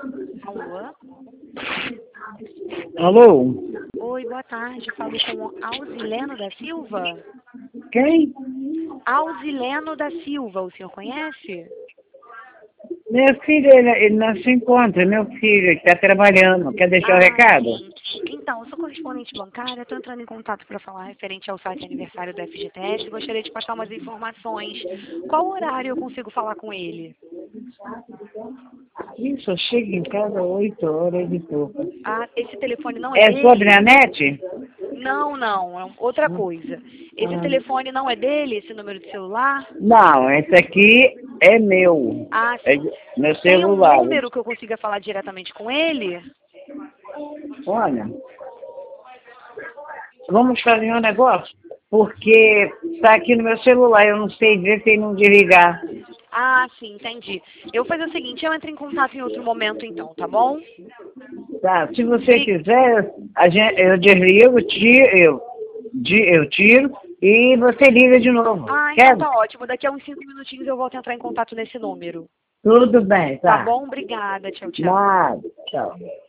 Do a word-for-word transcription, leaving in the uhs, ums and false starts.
Alô? Alô? Oi, boa tarde. Falo com Alzileno da Silva? Quem? Alzileno da Silva, o senhor conhece? Meu filho, ele, ele não se encontra, meu filho, ele está trabalhando. Quer deixar o Ah, recado? sim. Então, eu sou correspondente bancária, estou entrando em contato para falar referente ao site aniversário do F G T S. Gostaria de passar umas informações. Qual horário eu consigo falar com ele? Isso, eu chego em casa às oito horas e pouco. Ah, esse telefone não é É sobre a dele? net? Não, não, é outra coisa. Esse Ah. telefone não é dele, esse número de celular? Não, esse aqui é meu. Ah, É sim. de- meu Tem um celular. número que eu consiga falar diretamente com ele? Olha, vamos fazer um negócio? Porque está aqui no meu celular, eu não sei ver se não desligar. Ah, sim, entendi. Eu vou fazer o seguinte, eu entro em contato em outro momento então, tá bom? Tá, se você Bri- quiser, a gente, eu desligo, tiro, eu, de- eu tiro e você liga de novo. Ah, então Quer? tá ótimo. Daqui a uns cinco minutinhos eu volto a entrar em contato nesse número. Tudo bem, Tá tá. bom? Obrigada. Tchau, tchau. Nada. Tchau.